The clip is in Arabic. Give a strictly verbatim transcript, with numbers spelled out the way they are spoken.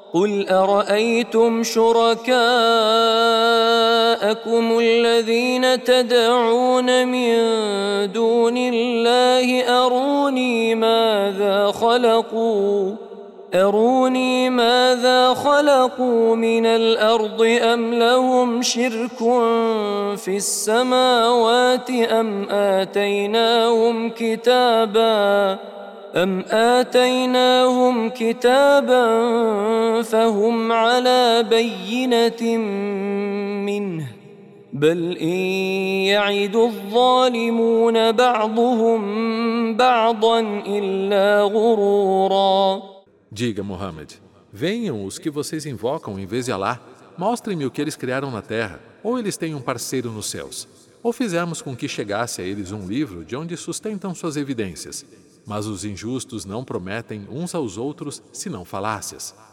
قل أرأيتم شركاءكم الذين تدعون من دون الله أروني ماذا خلقوا أروني ماذا خلقوا من الأرض أم لهم شرك في السماوات أم آتيناهم كتابا أم آتيناهم كتابا فهم على بينة منه بل إن يعد الظالمون بعضهم بعضا إلا غرورا. Diga, Muhammad, venham os que vocês invocam em vez de Alá, mostrem-me o que eles criaram na terra, ou eles têm um parceiro nos céus, ou fizemos com que chegasse a eles um livro de onde sustentam suas evidências. Mas os injustos não prometem uns aos outros senão falácias.